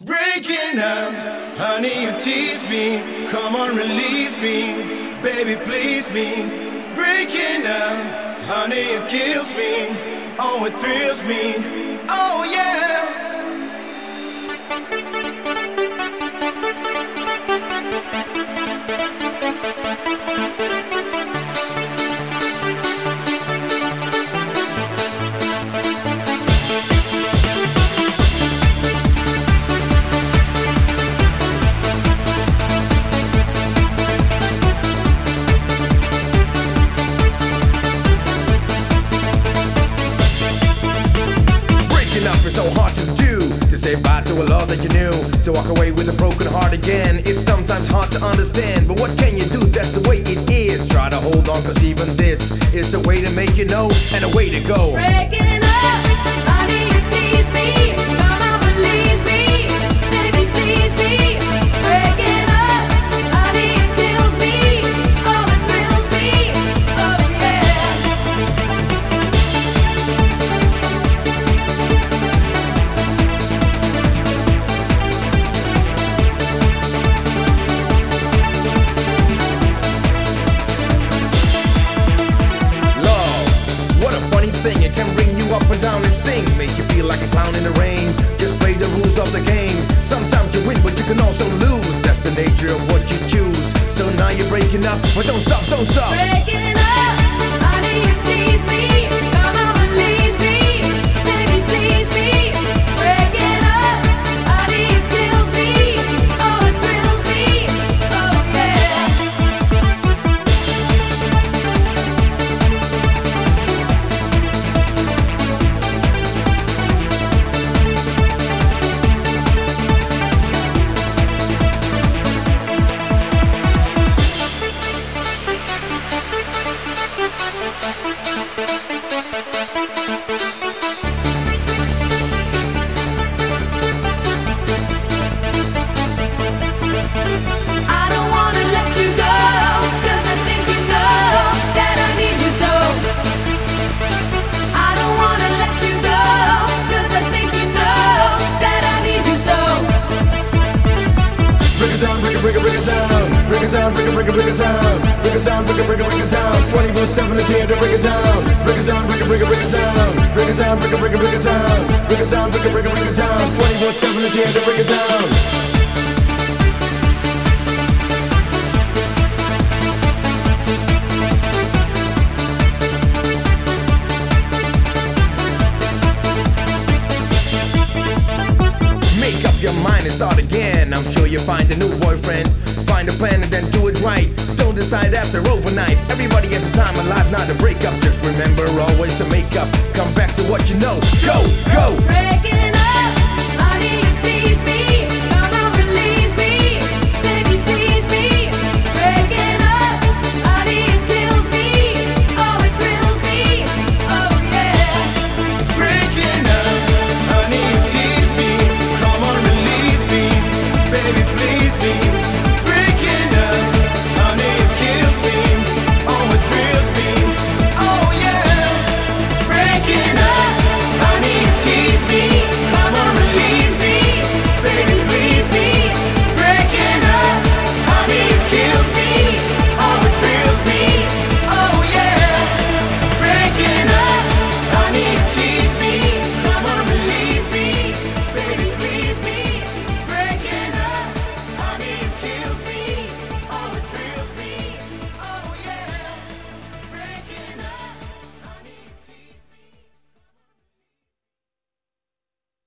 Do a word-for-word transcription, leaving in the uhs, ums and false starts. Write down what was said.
Breaking up, honey, you tease me. Come on, release me, baby, please me. Breaking up, honey, it kills me. Oh, it thrills me. Oh, yeah. So hard to do, to say bye to a love that you knew, to walk away with a broken heart again. It's sometimes hard to understand, but what can you do? That's the way it is. Try to hold on, cause even this is the way to make you know, and a way to go. Breaking up, honey, you tease me. Come on, release me, baby, please me. Breaking up, honey, it kills me. Oh, it thrills me. Oh, yeah. Thing. It can bring you up and down and sing, make you feel like a clown in the rain. Just play the rules of the game. Sometimes you win, but you can also lose. That's the nature of what you choose. So now you're breaking up, but don't stop, don't stop. Breaking up, honey, you tease me. Come on, release me, baby, please me. Breaking up, honey, it kills me. Oh, it thrills me. Oh, yeah. Break it, break it down, break it down, break it, break it, break it down, break it down, break it, break it, break it down. twenty-four seven is here to break it down. Break it down, break it, break it, break it down, break it down, break it, break it, break it down, break it down, break it, break it, break it down. twenty-four seven is here to break it down. Make up your mind and start again. I'm sure you'll find a new boyfriend. Find a plan and then do it right. Don't decide after overnight. Everybody has a time alive, not to break up. Just remember always to make up. Come back to what you know. Go, go. Break it